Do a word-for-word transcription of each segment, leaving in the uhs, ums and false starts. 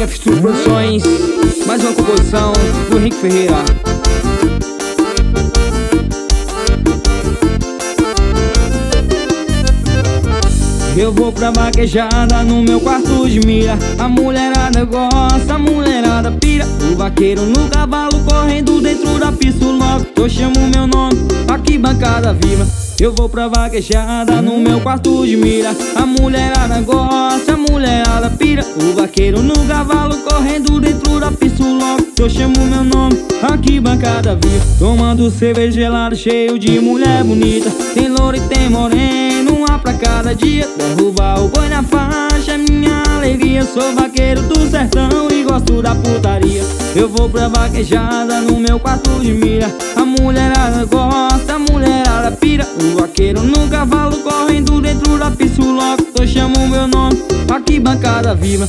F Studio Produções, mais uma composição do Henrique Ferreira. Eu vou pra vaquejada no meu quarto de mira. A mulherada gosta, a mulherada pira. O vaqueiro no cavalo correndo dentro da pista logo. Eu chamo meu nome, arquibancada viva. Eu vou pra vaquejada no meu quarto de mira. A mulherada gosta, a mulherada pira. O vaqueiro no cavalo correndo dentro da pista logo. Eu chamo meu nome, arquibancada viva. Tomando cerveja gelada, cheio de mulher bonita. Tem louro e tem moreno, uma pra cada dia. Derrubar o boi na faixa é minha alegria. Sou vaqueiro do sertão e gosto da putaria. Eu vou pra vaquejada no meu quarto de mira. A mulherada gosta, a mulherada pira. O vaqueiro no cavalo correndo dentro da pista logo. Eu chamo meu nome, arquibancada viva.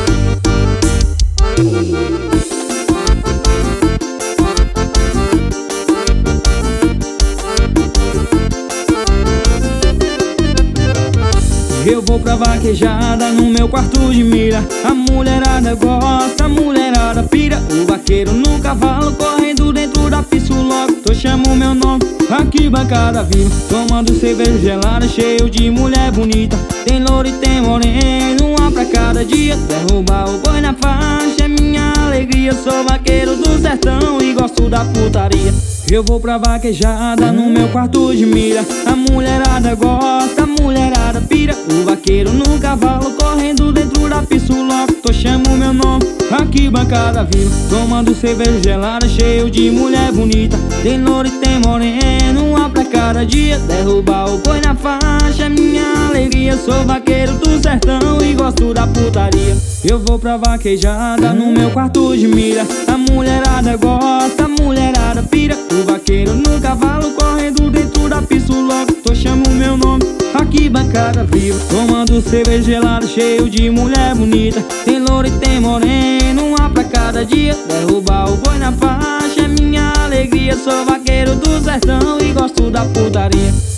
Eu vou pra vaquejada no meu quarto de mira. A mulherada gosta, a mulherada pira. O vaqueiro no cavalo correndo dentro da pista logo. Eu chamo meu nome, arquibancada viva. Tomando cerveja gelada, cheio de mulher bonita. Tem louro e tem moreno, uma pra cada dia. Derrubar o boi na faixa é minha alegria. Sou vaqueiro do sertão e gosto da putaria. Eu vou pra vaquejada no meu quarto de mira. A mulherada gosta, a mulherada pira. O vaqueiro no cavalo correndo dentro da pista logo. Eu chamo meu nome, arquibancada viva. Tomando cerveja gelada, cheio de mulher bonita. Tem louro e tem moreno, uma pra cada dia. Derrubar o boi na faixa é minha alegria. Sou vaqueiro do sertão e gosto da putaria. Eu vou pra vaquejada no meu quarto de mira. A mulherada gosta, a mulherada pira. O vaqueiro no cavalo correndo dentro da pista logo. Eu chamo meu nome, arquibancada viva. Tomando cerveja gelada, cheio de mulher bonita. Tem louro e tem moreno, uma pra cada dia. Derrubar o boi na faixa é minha alegria. Sou vaqueiro do sertão e gosto da putaria.